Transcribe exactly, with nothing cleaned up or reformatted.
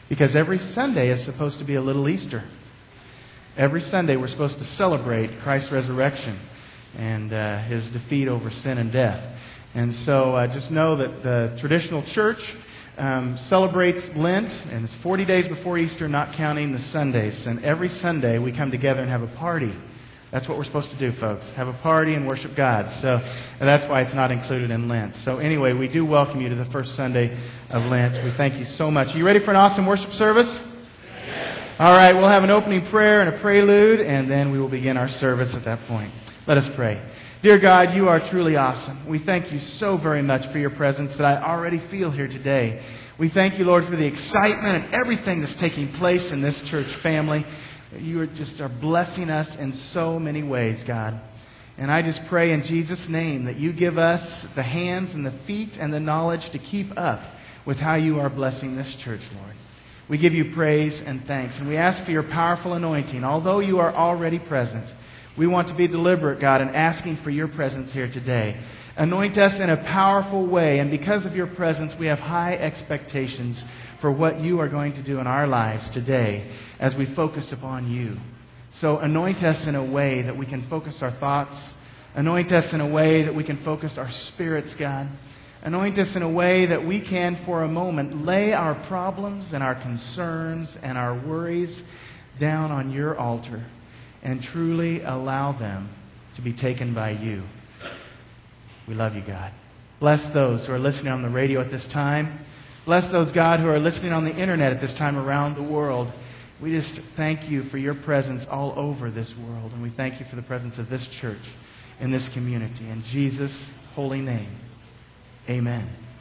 Because every Sunday is supposed to be a little Easter. Every Sunday we're supposed to celebrate Christ's resurrection and uh, His defeat over sin and death. And so uh, just know that the traditional church um, celebrates Lent, and it's forty days before Easter, not counting the Sundays. And every Sunday we come together and have a party. That's what we're supposed to do, folks. Have a party and worship God. So and that's why it's not included in Lent. So anyway, we do welcome you to the first Sunday of Lent. We thank you so much. Are you ready for an awesome worship service? Yes. All right, we'll have an opening prayer and a prelude, and then we will begin our service at that point. Let us pray. Dear God, you are truly awesome. We thank you so very much for your presence that I already feel here today. We thank you, Lord, for the excitement and everything that's taking place in this church family. You are just are blessing us in so many ways, God. And I just pray in Jesus' name that you give us the hands and the feet and the knowledge to keep up with how you are blessing this church, Lord. We give you praise and thanks. And we ask for your powerful anointing. Although you are already present, we want to be deliberate, God, in asking for your presence here today. Anoint us in a powerful way. And because of your presence, we have high expectations for what you are going to do in our lives today as we focus upon you. So anoint us in a way that we can focus our thoughts. Anoint us in a way that we can focus our spirits, God. Anoint us in a way that we can, for a moment, lay our problems and our concerns and our worries down on your altar and truly allow them to be taken by you. We love you, God. Bless those who are listening on the radio at this time. Bless those, God, who are listening on the internet at this time around the world. We just thank you for your presence all over this world. And we thank you for the presence of this church in this community. In Jesus' holy name, amen.